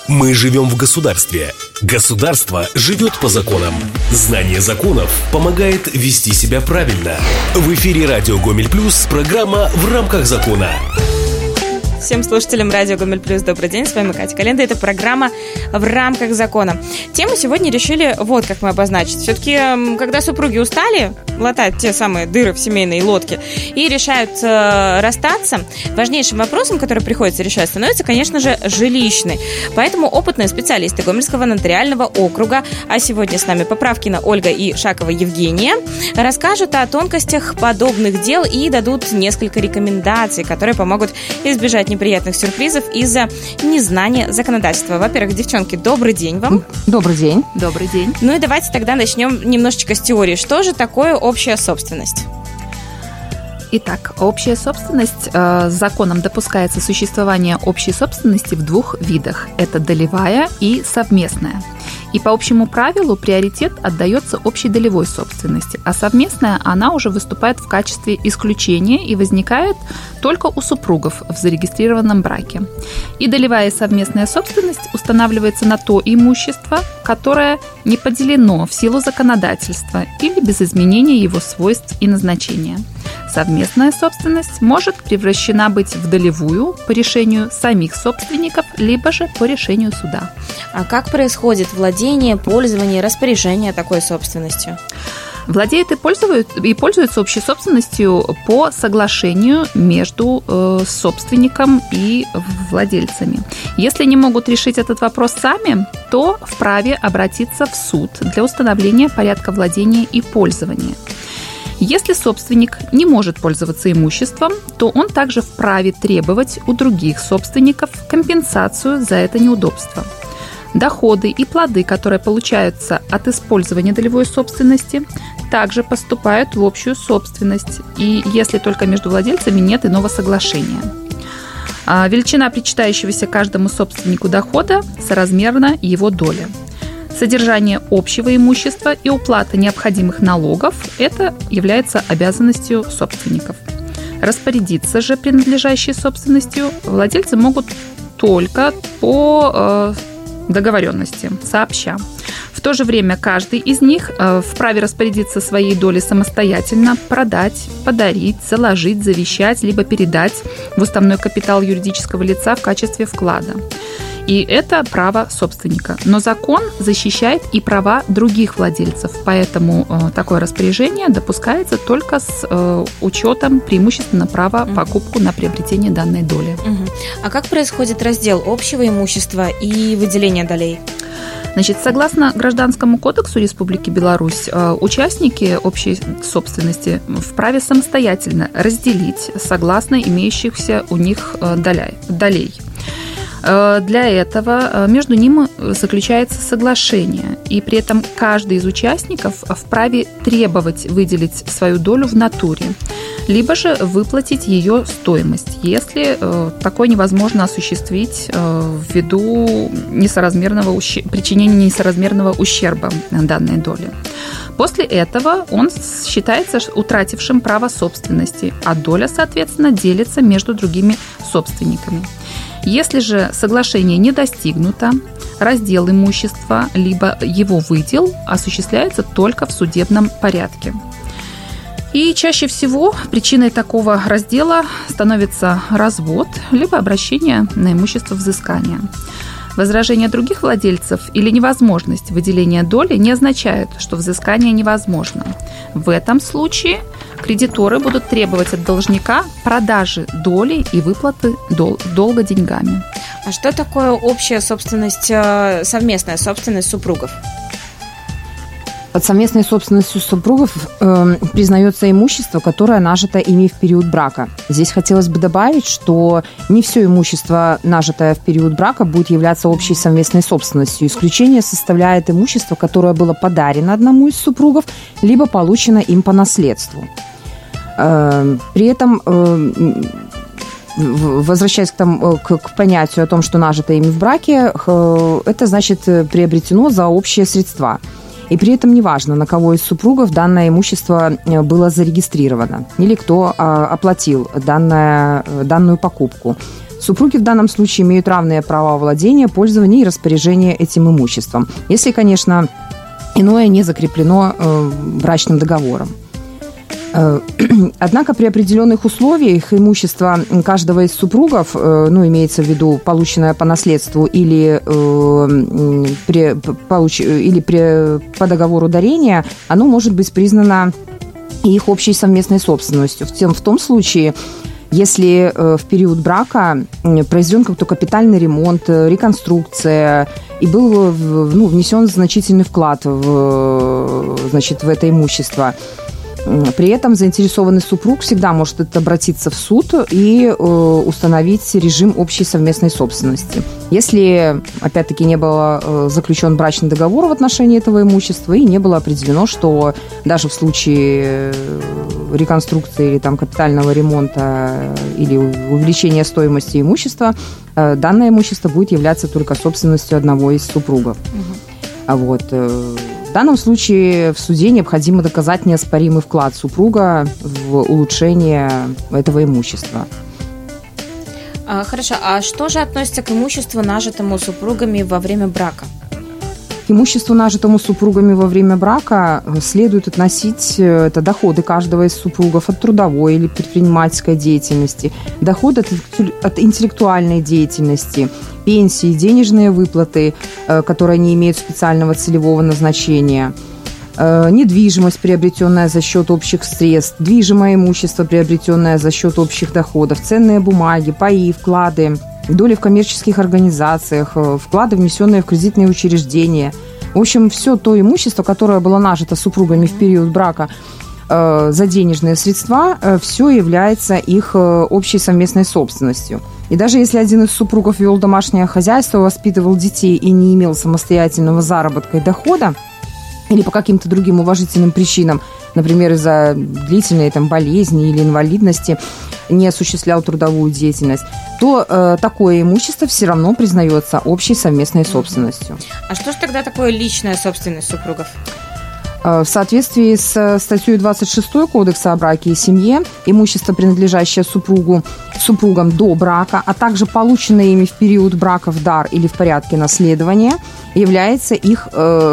Мы живем в государстве. Государство живет по законам. Знание законов помогает вести себя правильно. В эфире радио Гомель Плюс программа «В рамках закона». Всем слушателям радио Гомель Плюс добрый день, с вами Катя Календа. Это программа «В рамках закона». Тему сегодня решили вот как мы обозначить. Все-таки, когда супруги устали латать те самые дыры в семейной лодке и решают расстаться, важнейшим вопросом, который приходится решать, становится, конечно же, жилищный. Поэтому опытные специалисты Гомельского нотариального округа, а сегодня с нами Поправкина Ольга и Шакова Евгения, расскажут о тонкостях подобных дел и дадут несколько рекомендаций, которые помогут избежать неприятных сюрпризов из-за незнания законодательства. Во-первых, девчонки, добрый день вам. Добрый день. Добрый день. Ну и давайте тогда начнем немножечко с теории. Что же такое общая собственность? Итак, общая собственность. Законом допускается существование общей собственности в двух видах. Это долевая и совместная. И по общему правилу приоритет отдается общей долевой собственности, а совместная она уже выступает в качестве исключения и возникает только у супругов в зарегистрированном браке. И долевая и совместная собственность устанавливается на то имущество, которое не поделено в силу законодательства или без изменения его свойств и назначения. Совместная собственность может превращена быть в долевую по решению самих собственников, либо же по решению суда. А как происходит владение, пользование, распоряжение такой собственностью? Владеют и пользуются общей собственностью по соглашению между собственником и владельцами. Если не могут решить этот вопрос сами, то вправе обратиться в суд для установления порядка владения и пользования. Если собственник не может пользоваться имуществом, то он также вправе требовать у других собственников компенсацию за это неудобство. Доходы и плоды, которые получаются от использования долевой собственности, также поступают в общую собственность, и если только между владельцами нет иного соглашения. Величина причитающегося каждому собственнику дохода соразмерна его доле. Содержание общего имущества и уплата необходимых налогов – это является обязанностью собственников. Распорядиться же принадлежащей собственностью владельцы могут только по договоренности, сообща. В то же время каждый из них вправе распорядиться своей долей самостоятельно, продать, подарить, заложить, завещать, либо передать в уставной капитал юридического лица в качестве вклада. И это право собственника. Но закон защищает и права других владельцев, поэтому такое распоряжение допускается только с учетом преимущественно права покупку на приобретение данной доли. А как происходит раздел общего имущества и выделение долей? Значит, согласно Гражданскому кодексу Республики Беларусь, участники общей собственности вправе самостоятельно разделить согласно имеющихся у них долей. Для этого между ними заключается соглашение, и при этом каждый из участников вправе требовать выделить свою долю в натуре, либо же выплатить ее стоимость, если такое невозможно осуществить ввиду причинения несоразмерного ущерба данной доли. После этого он считается утратившим право собственности, а доля, соответственно, делится между другими собственниками. Если же соглашение не достигнуто, раздел имущества либо его выдел осуществляется только в судебном порядке. И чаще всего причиной такого раздела становится развод либо обращение на имущество взыскания. Возражение других владельцев или невозможность выделения доли не означает, что взыскание невозможно. В этом случае кредиторы будут требовать от должника продажи доли и выплаты долга деньгами. А что такое общая собственность, совместная собственность супругов? Под совместной собственностью супругов признается имущество, которое нажито ими в период брака. Здесь хотелось бы добавить, что не все имущество, нажитое в период брака, будет являться общей совместной собственностью. Исключение составляет имущество, которое было подарено одному из супругов, либо получено им по наследству. При этом, возвращаясь к понятию о том, что нажито ими в браке, это значит приобретено за общие средства. И при этом неважно, на кого из супругов данное имущество было зарегистрировано или кто оплатил данную покупку. Супруги в данном случае имеют равные права владения, пользования и распоряжения этим имуществом, если, конечно, иное не закреплено брачным договором. Однако при определенных условиях имущество каждого из супругов, имеется в виду полученное по наследству или по договору дарения, оно может быть признано их общей совместной собственностью. В том случае, если в период брака произведен какой-то капитальный ремонт, реконструкция, и был внесен значительный вклад в это имущество. При этом заинтересованный супруг всегда может обратиться в суд и установить режим общей совместной собственности. Если, опять-таки, не был заключен брачный договор в отношении этого имущества и не было определено, что даже в случае реконструкции или капитального ремонта или увеличения стоимости имущества, данное имущество будет являться только собственностью одного из супругов. В данном случае в суде необходимо доказать неоспоримый вклад супруга в улучшение этого имущества. Хорошо, а что же относится к имуществу, нажитому супругами во время брака? К имуществу, нажитому супругами во время брака, следует относить это доходы каждого из супругов от трудовой или предпринимательской деятельности, доходы от интеллектуальной деятельности, пенсии, денежные выплаты, которые не имеют специального целевого назначения, недвижимость, приобретенная за счет общих средств, движимое имущество, приобретенное за счет общих доходов, ценные бумаги, паи, вклады, доли в коммерческих организациях, вклады, внесенные в кредитные учреждения. В общем, все то имущество, которое было нажито супругами в период брака за денежные средства, все является их общей совместной собственностью. И даже если один из супругов вел домашнее хозяйство, воспитывал детей и не имел самостоятельного заработка и дохода, или по каким-то другим уважительным причинам, например, из-за длительной болезни или инвалидности, не осуществлял трудовую деятельность, то такое имущество все равно признается общей совместной собственностью. А что же тогда такое личная собственность супругов? В соответствии с статьей 26 Кодекса о браке и семье, имущество, принадлежащее супругам до брака, а также полученное ими в период брака в дар или в порядке наследования, является их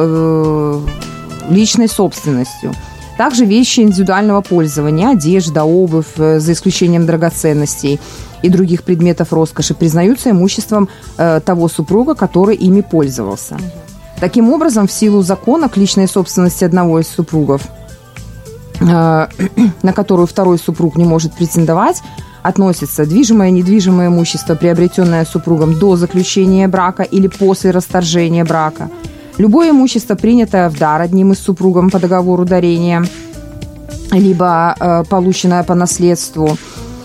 личной собственностью. Также вещи индивидуального пользования, одежда, обувь, за исключением драгоценностей и других предметов роскоши, признаются имуществом того супруга, который ими пользовался. Таким образом, в силу закона к личной собственности одного из супругов, на которую второй супруг не может претендовать, относится движимое и недвижимое имущество, приобретенное супругом до заключения брака или после расторжения брака, любое имущество, принятое в дар одним из супругов по договору дарения, либо полученное по наследству,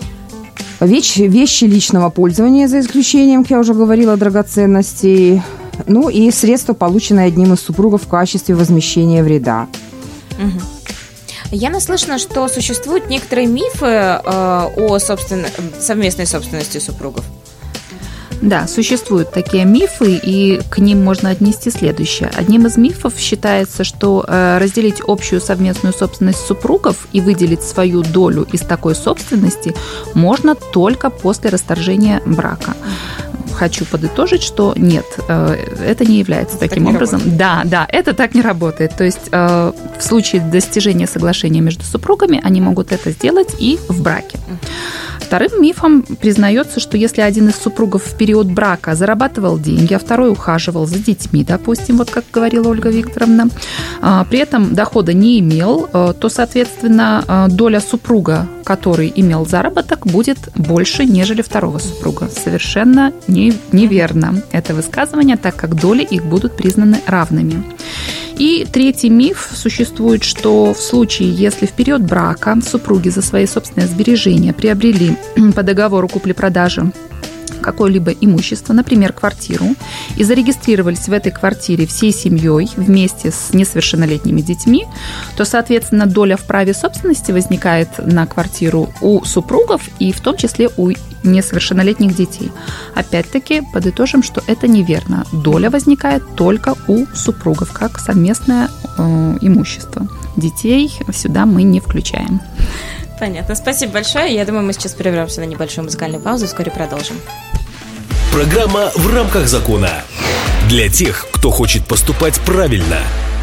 вещи личного пользования, за исключением, как я уже говорила, драгоценностей, и средства, полученные одним из супругов в качестве возмещения вреда. Угу. Я наслышана, что существуют некоторые мифы о совместной собственности супругов. Да, существуют такие мифы, и к ним можно отнести следующее. Одним из мифов считается, что разделить общую совместную собственность супругов и выделить свою долю из такой собственности можно только после расторжения брака. Хочу подытожить, что нет, это не является таким образом. Да, это так не работает. То есть в случае достижения соглашения между супругами они могут это сделать и в браке. Вторым мифом признается, что если один из супругов в период брака зарабатывал деньги, а второй ухаживал за детьми, допустим, вот как говорила Ольга Викторовна, при этом дохода не имел, то, соответственно, доля супруга, который имел заработок, будет больше, нежели второго супруга. Совершенно неверно это высказывание, так как доли их будут признаны равными. И третий миф существует, что в случае, если в период брака супруги за свои собственные сбережения приобрели по договору купли-продажи какое-либо имущество, например, квартиру, и зарегистрировались в этой квартире всей семьей вместе с несовершеннолетними детьми, то, соответственно, доля в праве собственности возникает на квартиру у супругов и в том числе у несовершеннолетних детей. Опять-таки, подытожим, что это неверно. Доля возникает только у супругов, как совместное имущество. Детей сюда мы не включаем. Понятно. Спасибо большое. Я думаю, мы сейчас прервемся на небольшую музыкальную паузу и вскоре продолжим. Программа «В рамках закона». Для тех, кто хочет поступать правильно.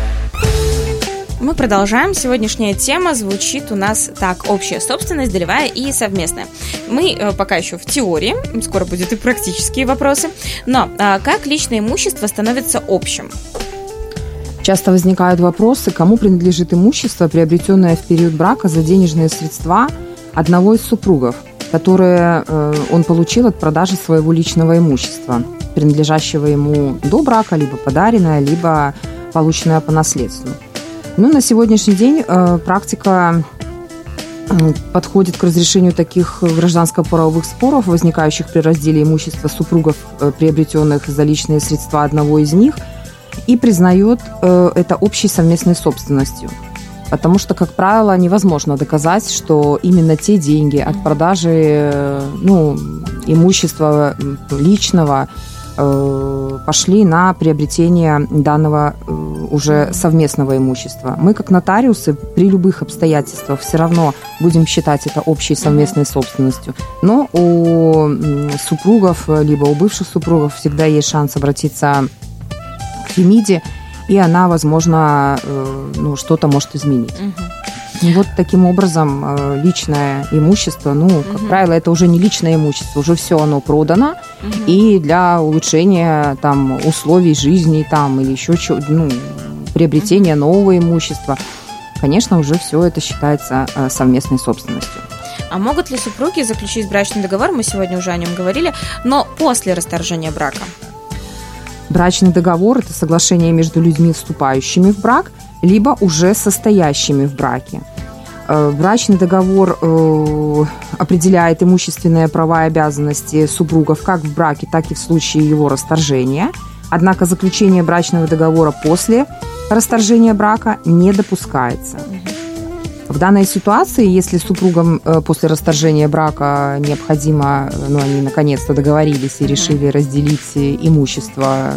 Мы продолжаем. Сегодняшняя тема звучит у нас так: общая собственность, долевая и совместная. Мы пока еще в теории, скоро будут и практические вопросы. Но как личное имущество становится общим? Часто возникают вопросы, кому принадлежит имущество, приобретенное в период брака за денежные средства одного из супругов, которые он получил от продажи своего личного имущества, принадлежащего ему до брака, либо подаренное, либо полученное по наследству. Ну, на сегодняшний день практика подходит к разрешению таких гражданско-правовых споров, возникающих при разделе имущества супругов, приобретенных за личные средства одного из них, и признает это общей совместной собственностью. Потому что, как правило, невозможно доказать, что именно те деньги от продажи имущества личного пошли на приобретение данного уже совместного имущества. Мы, как нотариусы, при любых обстоятельствах все равно будем считать это общей совместной собственностью. Но у супругов, либо у бывших супругов всегда есть шанс обратиться к Фемиде, и она, возможно, что-то может изменить. И вот таким образом личное имущество, как правило, это уже не личное имущество, уже все оно продано, и для улучшения там условий жизни там, или еще приобретения нового имущества, конечно, уже все это считается совместной собственностью. А могут ли супруги заключить брачный договор, мы сегодня уже о нем говорили, но после расторжения брака? Брачный договор – это соглашение между людьми, вступающими в брак, либо уже состоящими в браке. Брачный договор определяет имущественные права и обязанности супругов как в браке, так и в случае его расторжения. Однако заключение брачного договора после расторжения брака не допускается. В данной ситуации, если супругам после расторжения брака необходимо, они наконец-то договорились и решили разделить имущество,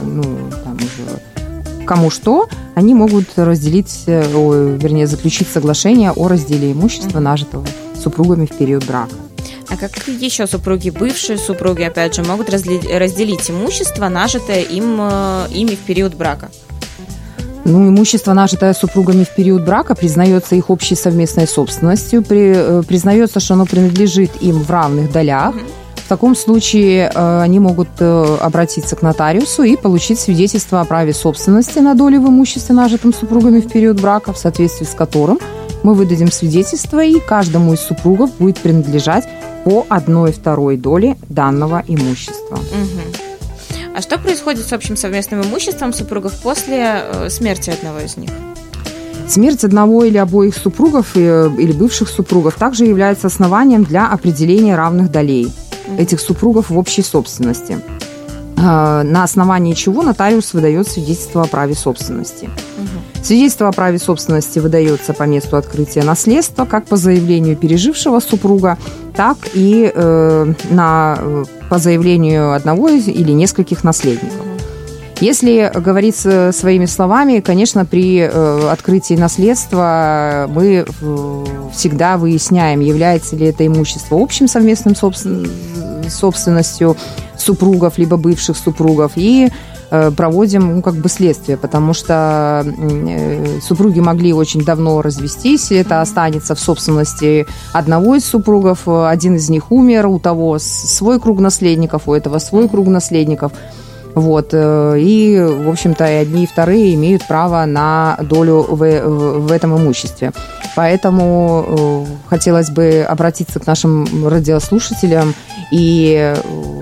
кому что, они могут заключить соглашение о разделе имущества, нажитого супругами в период брака. А как еще супруги, бывшие супруги, опять же, могут разделить имущество, нажитое ими в период брака? Имущество, нажитое супругами в период брака, признается их общей совместной собственностью, признается, что оно принадлежит им в равных долях. В таком случае они могут обратиться к нотариусу и получить свидетельство о праве собственности на долю в имуществе, нажитом супругами в период брака, в соответствии с которым мы выдадим свидетельство, и каждому из супругов будет принадлежать по 1/2 доли данного имущества. А что происходит с общим совместным имуществом супругов после смерти одного из них? Смерть одного или обоих супругов или бывших супругов также является основанием для определения равных долей этих супругов в общей собственности, на основании чего нотариус выдает свидетельство о праве собственности. Свидетельство о праве собственности выдается по месту открытия наследства, как по заявлению пережившего супруга, так и по заявлению одного или нескольких наследников. Если говорить своими словами, конечно, при открытии наследства мы всегда выясняем, является ли это имущество общим совместным собственностью супругов, либо бывших супругов, и проводим следствие, потому что супруги могли очень давно развестись, и это останется в собственности одного из супругов, один из них умер, у того свой круг наследников, у этого свой круг наследников. И, в общем-то, и одни, и вторые имеют право на долю в этом имуществе. Поэтому хотелось бы обратиться к нашим радиослушателям и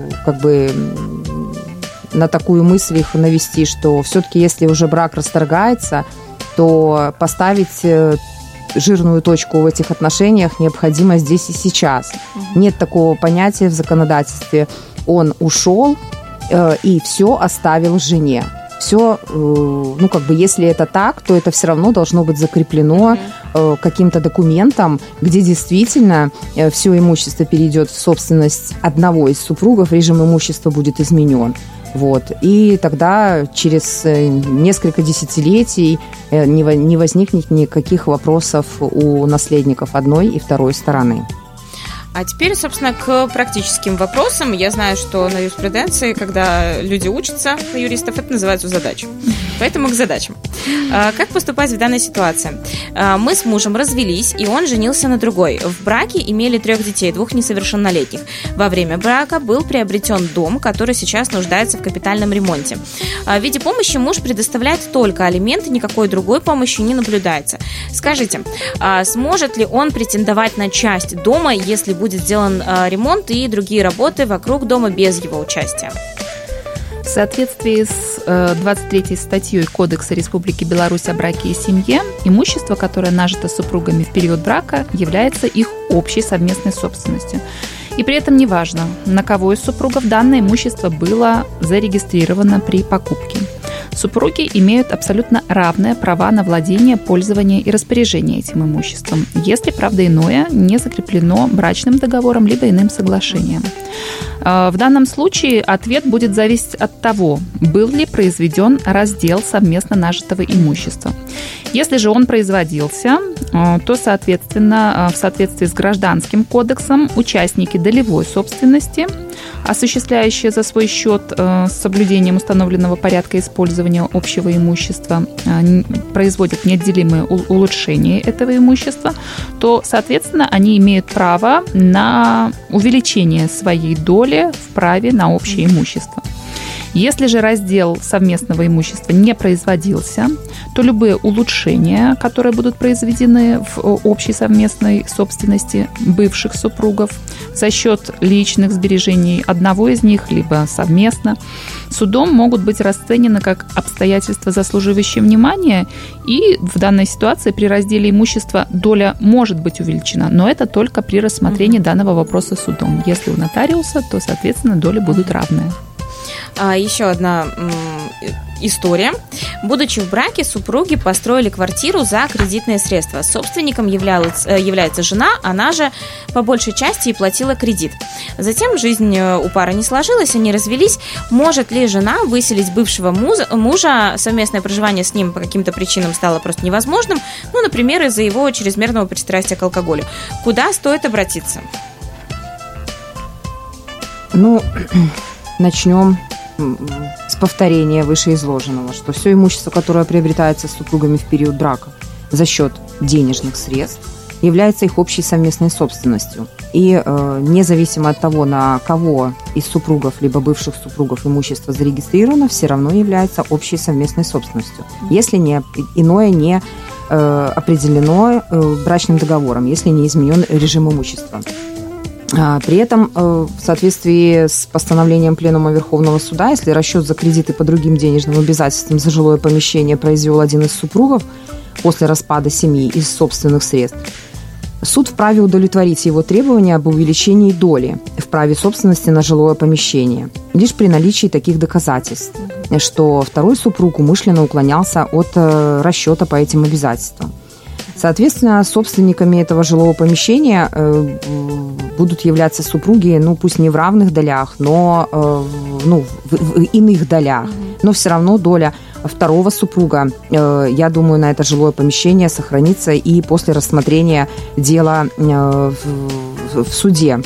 на такую мысль их навести, что все-таки, если уже брак расторгается, то поставить жирную точку в этих отношениях необходимо здесь и сейчас. Нет такого понятия в законодательстве «он ушел и все оставил жене». Все, если это так, то это все равно должно быть закреплено каким-то документом, где действительно все имущество перейдет в собственность одного из супругов, режим имущества будет изменен. Вот. И тогда через несколько десятилетий не возникнет никаких вопросов у наследников одной и второй стороны. А теперь, собственно, к практическим вопросам. Я знаю, что на юриспруденции, когда люди учатся на юристов, это называется задач. Поэтому к задачам. Как поступать в данной ситуации? Мы с мужем развелись, и он женился на другой. В браке имели 3 детей, 2 несовершеннолетних. Во время брака был приобретен дом, который сейчас нуждается в капитальном ремонте. В виде помощи муж предоставляет только алименты, никакой другой помощи не наблюдается. Скажите, сможет ли он претендовать на часть дома, если будет сделан ремонт и другие работы вокруг дома без его участия? В соответствии с 23 статьей Кодекса Республики Беларусь о браке и семье, имущество, которое нажито супругами в период брака, является их общей совместной собственностью. И при этом неважно, на кого из супругов данное имущество было зарегистрировано при покупке. Супруги имеют абсолютно равные права на владение, пользование и распоряжение этим имуществом, если, правда, иное не закреплено брачным договором либо иным соглашением. В данном случае ответ будет зависеть от того, был ли произведен раздел совместно нажитого имущества. Если же он производился, то, соответственно, в соответствии с Гражданским кодексом, участники долевой собственности, осуществляющие за свой счет с соблюдением установленного порядка использования общего имущества, производят неотделимые улучшения этого имущества, то, соответственно, они имеют право на увеличение своей доли в праве на общее имущество. Если же раздел совместного имущества не производился, то любые улучшения, которые будут произведены в общей совместной собственности бывших супругов за счет личных сбережений одного из них, либо совместно, судом могут быть расценены как обстоятельства, заслуживающие внимания, и в данной ситуации при разделе имущества доля может быть увеличена, но это только при рассмотрении данного вопроса судом. Если у нотариуса, то, соответственно, доли будут равные. Еще одна история. Будучи в браке, супруги построили квартиру за кредитные средства. Собственником является жена, она же по большей части и платила кредит. Затем жизнь у пары не сложилась, они развелись. Может ли жена выселить бывшего мужа? Совместное проживание с ним по каким-то причинам стало просто невозможным, например, из-за его чрезмерного пристрастия к алкоголю. Куда стоит обратиться? Начнем с повторения вышеизложенного, что все имущество, которое приобретается супругами в период брака за счет денежных средств, является их общей совместной собственностью. И независимо от того, на кого из супругов либо бывших супругов имущество зарегистрировано, все равно является общей совместной собственностью, если иное не определено брачным договором, если не изменен режим имущества. При этом, в соответствии с постановлением Пленума Верховного Суда, если расчет за кредиты по другим денежным обязательствам за жилое помещение произвел один из супругов после распада семьи из собственных средств, суд вправе удовлетворить его требования об увеличении доли в праве собственности на жилое помещение лишь при наличии таких доказательств, что второй супруг умышленно уклонялся от расчета по этим обязательствам. Соответственно, собственниками этого жилого помещения будут являться супруги, пусть не в равных долях, но в иных долях. Но все равно доля второго супруга, я думаю, на это жилое помещение сохранится и после рассмотрения дела в суде.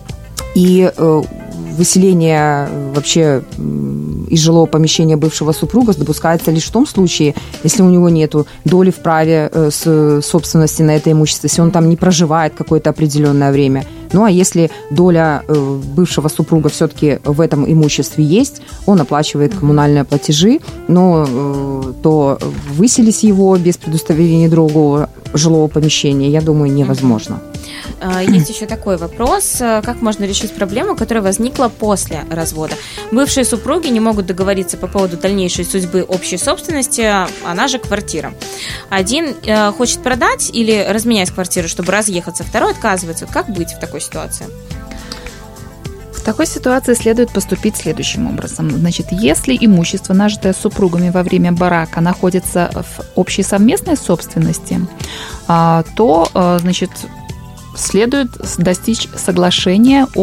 И выселение вообще из жилого помещения бывшего супруга допускается лишь в том случае, если у него нет доли в праве собственности на это имущество, если он там не проживает какое-то определенное время. А если доля бывшего супруга все-таки в этом имуществе есть, он оплачивает коммунальные платежи, то выселить его без предоставления другого жилого помещения, я думаю, невозможно. Есть еще такой вопрос. Как можно решить проблему, которая возникла после развода? Бывшие супруги не могут договориться по поводу дальнейшей судьбы общей собственности, она же квартира. Один хочет продать или разменять квартиру, чтобы разъехаться, второй отказывается. Как быть в такой ситуации? В такой ситуации следует поступить следующим образом. Если имущество, нажитое супругами во время брака, находится в общей совместной собственности, то, следует достичь соглашения о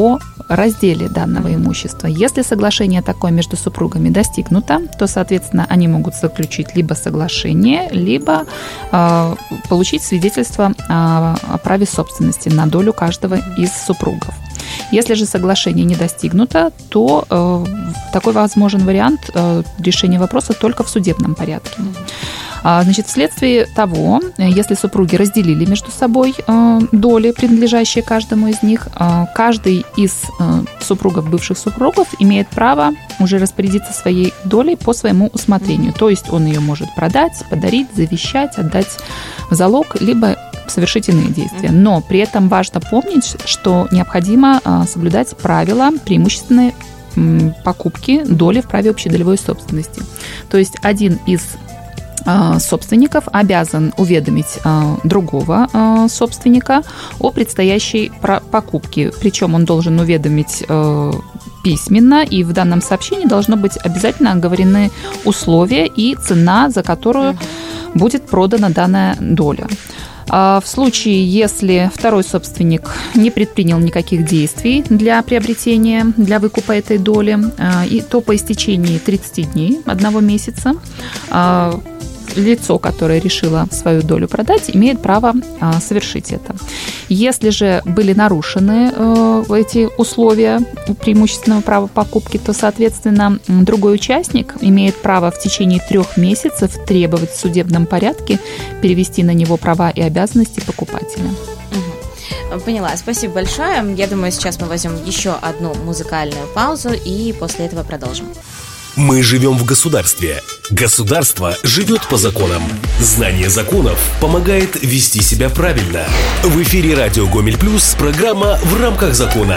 разделе данного имущества. Если соглашение такое между супругами достигнуто, то, соответственно, они могут заключить либо соглашение, либо получить свидетельство о праве собственности на долю каждого из супругов. Если же соглашение не достигнуто, то такой возможен вариант решения вопроса только в судебном порядке. Значит, вследствие того, если супруги разделили между собой доли, принадлежащие каждому из них, каждый из супругов, бывших супругов, имеет право уже распорядиться своей долей по своему усмотрению. То есть он ее может продать, подарить, завещать, отдать в залог, либо совершить иные действия. Но при этом важно помнить, что необходимо соблюдать правила преимущественной покупки доли в праве общедолевой собственности. То есть один из собственников обязан уведомить другого собственника о предстоящей покупке. Причем он должен уведомить письменно, и в данном сообщении должно быть обязательно оговорены условия и цена, за которую будет продана данная доля. В случае, если второй собственник не предпринял никаких действий для приобретения, для выкупа этой доли, то по истечении 30 дней, 1 месяца, лицо, которое решило свою долю продать, имеет право совершить это. Если же были нарушены эти условия преимущественного права покупки, то, соответственно, другой участник имеет право в течение 3 месяцев требовать в судебном порядке перевести на него права и обязанности покупателя. Поняла. Спасибо большое. Я думаю, сейчас мы возьмем еще одну музыкальную паузу и после этого продолжим. Мы живем в государстве. Государство живет по законам. Знание законов помогает вести себя правильно. В эфире радио Гомель Плюс программа «В рамках закона».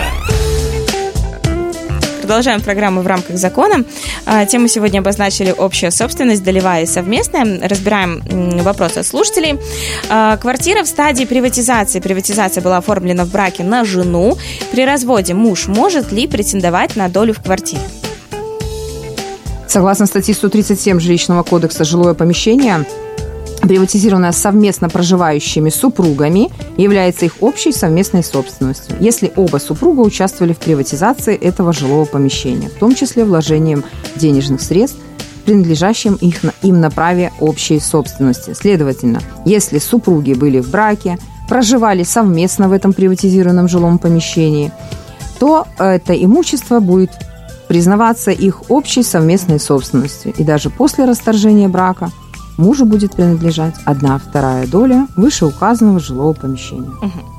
Продолжаем программу «В рамках закона». Тему сегодня обозначили общая собственность, долевая и совместная. Разбираем вопросы от слушателей. Квартира в стадии приватизации. Приватизация была оформлена в браке на жену. При разводе муж может ли претендовать на долю в квартире? Согласно статье 137 Жилищного кодекса, жилое помещение, приватизированное совместно проживающими супругами, является их общей совместной собственностью, если оба супруга участвовали в приватизации этого жилого помещения, в том числе вложением денежных средств, принадлежащим им на праве общей собственности. Следовательно, если супруги были в браке, проживали совместно в этом приватизированном жилом помещении, то это имущество будет признаваться их общей совместной собственностью. И даже после расторжения брака мужу будет принадлежать 1/2 доля вышеуказанного жилого помещения.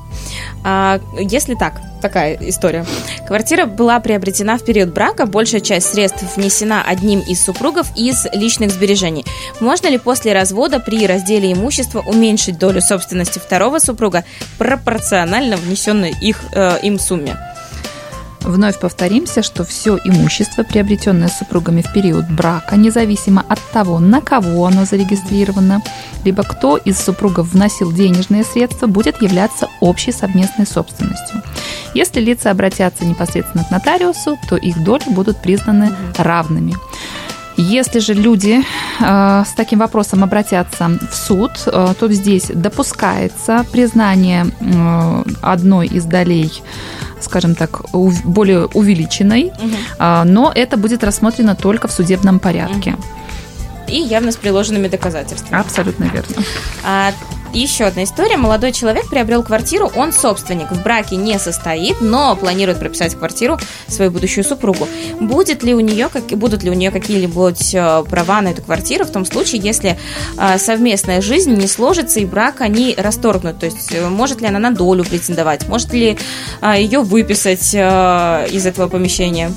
Если такая история. Квартира была приобретена в период брака, большая часть средств внесена одним из супругов из личных сбережений. Можно ли после развода при разделе имущества уменьшить долю собственности второго супруга пропорционально внесенной им сумме? Вновь повторимся, что все имущество, приобретенное супругами в период брака, независимо от того, на кого оно зарегистрировано, либо кто из супругов вносил денежные средства, будет являться общей совместной собственностью. Если лица обратятся непосредственно к нотариусу, то их доли будут признаны равными. Если же люди с таким вопросом обратятся в суд, то здесь допускается признание одной из долей, скажем так, более увеличенной, но это будет рассмотрено только в судебном порядке. И явно с приложенными доказательствами. Абсолютно верно. Еще одна история. Молодой человек приобрел квартиру, он собственник, в браке не состоит, но планирует прописать в квартиру свою будущую супругу. Будут ли у нее какие-либо права на эту квартиру в том случае, если совместная жизнь не сложится и брак они расторгнут? То есть может ли она на долю претендовать? Может ли ее выписать из этого помещения?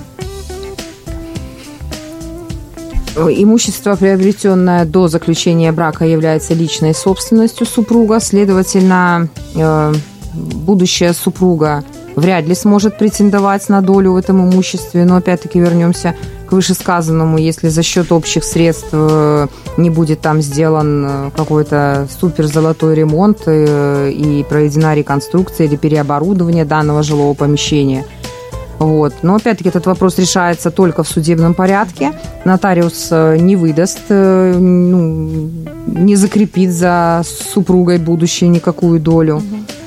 Имущество, приобретенное до заключения брака, является личной собственностью супруга. Следовательно, будущая супруга вряд ли сможет претендовать на долю в этом имуществе. Но опять-таки вернемся к вышесказанному. Если за счет общих средств не будет там сделан какой-то супер золотой ремонт и проведена реконструкция или переоборудование данного жилого помещения. Но опять-таки этот вопрос решается только в судебном порядке. Нотариус не выдаст, не закрепит за супругой будущей никакую долю.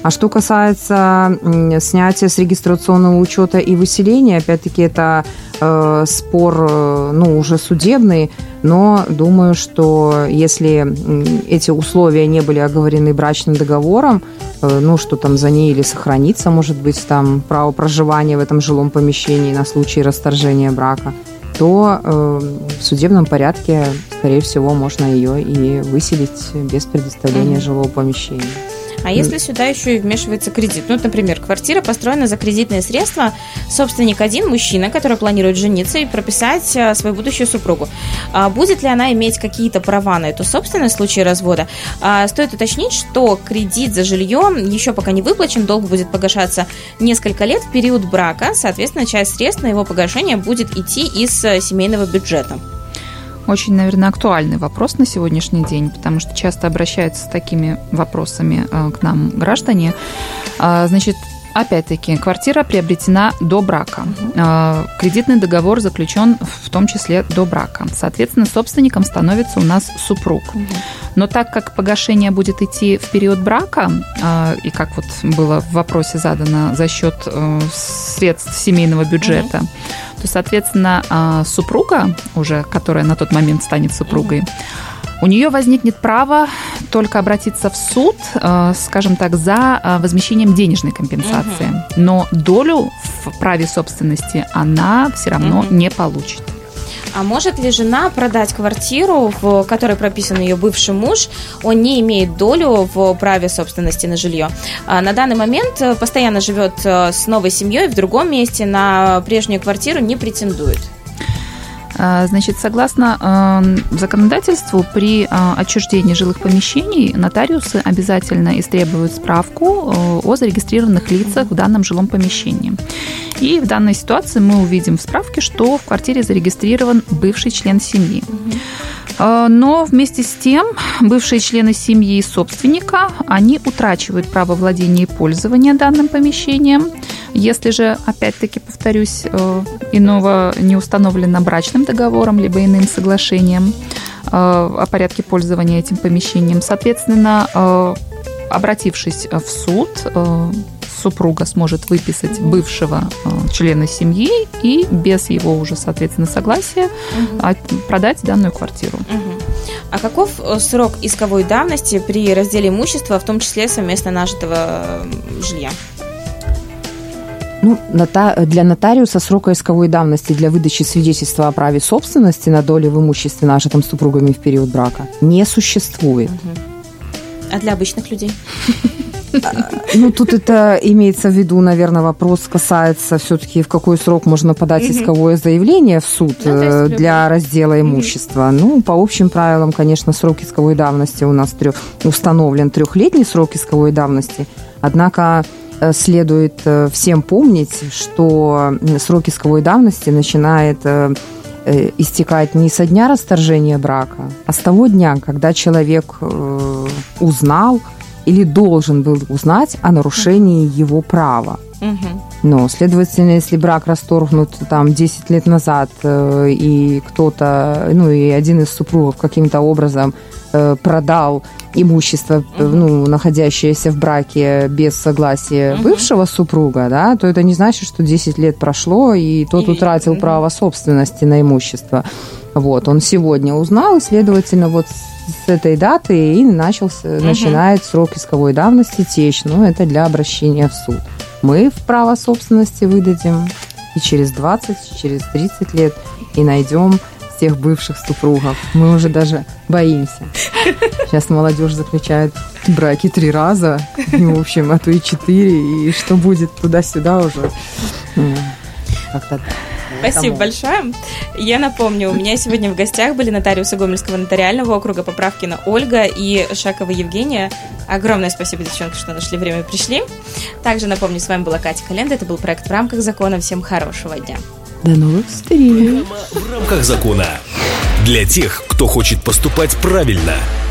А что касается снятия с регистрационного учета и выселения, опять-таки это спор, уже судебный, но думаю, что если эти условия не были оговорены брачным договором, что там за ней или сохранится, может быть, там право проживания в этом жилом помещении на случай расторжения брака, то в судебном порядке, скорее всего, можно ее и выселить без предоставления жилого помещения. А если сюда еще и вмешивается кредит? Например, квартира построена за кредитные средства, собственник один, мужчина, который планирует жениться и прописать свою будущую супругу. Будет ли она иметь какие-то права на эту собственность в случае развода? Стоит уточнить, что кредит за жилье еще пока не выплачен, долг будет погашаться несколько лет в период брака, соответственно, часть средств на его погашение будет идти из семейного бюджета. Очень, наверное, актуальный вопрос на сегодняшний день, потому что часто обращаются с такими вопросами к нам граждане. Значит, опять-таки, квартира приобретена до брака. Кредитный договор заключен в том числе до брака. Соответственно, собственником становится у нас супруг. Но так как погашение будет идти в период брака, и как было в вопросе задано за счет средств семейного бюджета, то, соответственно, супруга, уже которая на тот момент станет супругой, у нее возникнет право только обратиться в суд, скажем так, за возмещением денежной компенсации. Но долю в праве собственности она все равно не получит. А может ли жена продать квартиру, в которой прописан ее бывший муж, он не имеет долю в праве собственности на жилье? На данный момент постоянно живет с новой семьей в другом месте, на прежнюю квартиру не претендует. Значит, согласно законодательству, при отчуждении жилых помещений нотариусы обязательно истребуют справку о зарегистрированных лицах в данном жилом помещении. И в данной ситуации мы увидим в справке, что в квартире зарегистрирован бывший член семьи. Но вместе с тем бывшие члены семьи собственника, они утрачивают право владения и пользования данным помещением. Если же, опять-таки, повторюсь, иного не установлено брачным договором, либо иным соглашением о порядке пользования этим помещением, соответственно, обратившись в суд, супруга сможет выписать бывшего члена семьи и без его уже, соответственно, согласия продать данную квартиру. А каков срок исковой давности при разделе имущества, в том числе совместно нажитого жилья? Для нотариуса срока исковой давности для выдачи свидетельства о праве собственности на долю в имуществе, нажитом супругами в период брака, не существует. А для обычных людей? Тут это имеется в виду, наверное, вопрос касается все-таки, в какой срок можно подать исковое заявление в суд для раздела имущества. По общим правилам, конечно, срок исковой давности у нас установлен 3-летний срок исковой давности, однако следует всем помнить, что срок исковой давности начинает истекать не со дня расторжения брака, а с того дня, когда человек узнал или должен был узнать о нарушении его права. Но, следовательно, если брак расторгнут 10 лет назад, и кто-то, и один из супругов каким-то образом продал имущество, находящееся в браке без согласия бывшего супруга, да, то это не значит, что 10 лет прошло, и тот утратил право собственности на имущество. Он сегодня узнал, и, следовательно, с этой даты и начинает срок исковой давности течь. Это для обращения в суд. Мы в право собственности выдадим и через 20, и через 30 лет, и найдем всех бывших супругов. Мы уже даже боимся. Сейчас молодежь заключает браки 3 раза, и, в общем, а то и 4, и что будет туда-сюда уже. Как-то так. Спасибо большое. Я напомню, у меня сегодня в гостях были нотариусы Гомельского нотариального округа Поправкина Ольга и Шакова Евгения. Огромное спасибо, девчонки, что нашли время и пришли. Также напомню, с вами была Катя Календа. Это был проект «В рамках закона». Всем хорошего дня. До новых встреч. В рамках закона. Для тех, кто хочет поступать правильно.